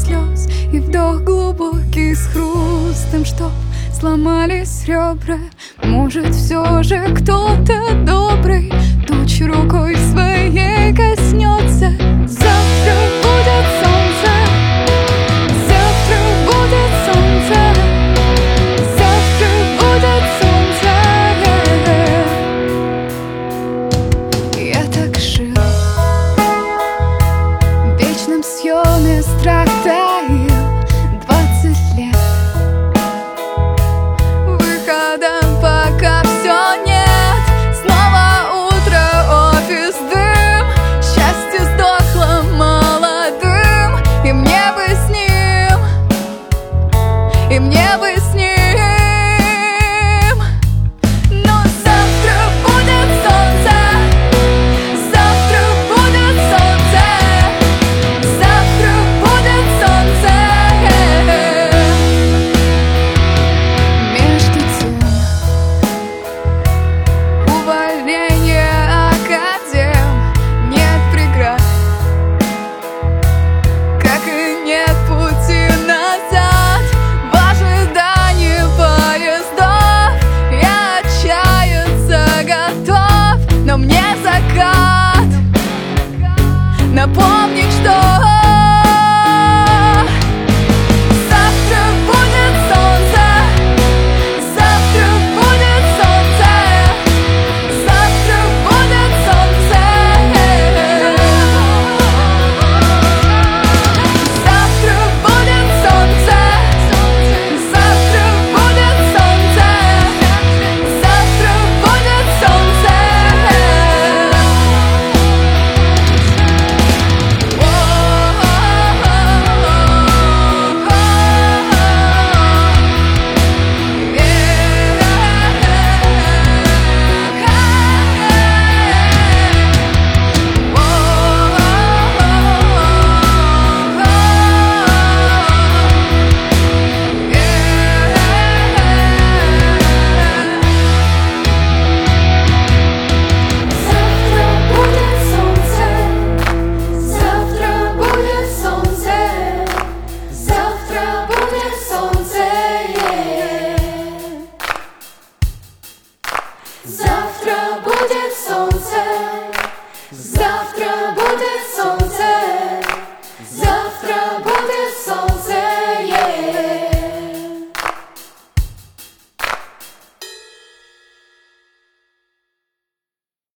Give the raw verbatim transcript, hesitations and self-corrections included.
слез и вдох глубокий с хрустом, чтоб сломались ребра. Может, все же кто-то добрый тучи рукой своей коснется. Завтра будет солнце, завтра будет солнце, завтра будет солнце. Я так жил в вечном съеме, страх таил двадцать лет. Выхода пока все нет. Снова утро, офис, дым. Счастье сдохло молодым. И мне бы с ним, и мне бы с ним. Но завтра будет солнце, завтра будет солнце, завтра будет солнце. Между тем увольнение академ, нет преград, как и нет пути назад. В ожидании поездов я отчаяться готов, но мне закат напомнить, что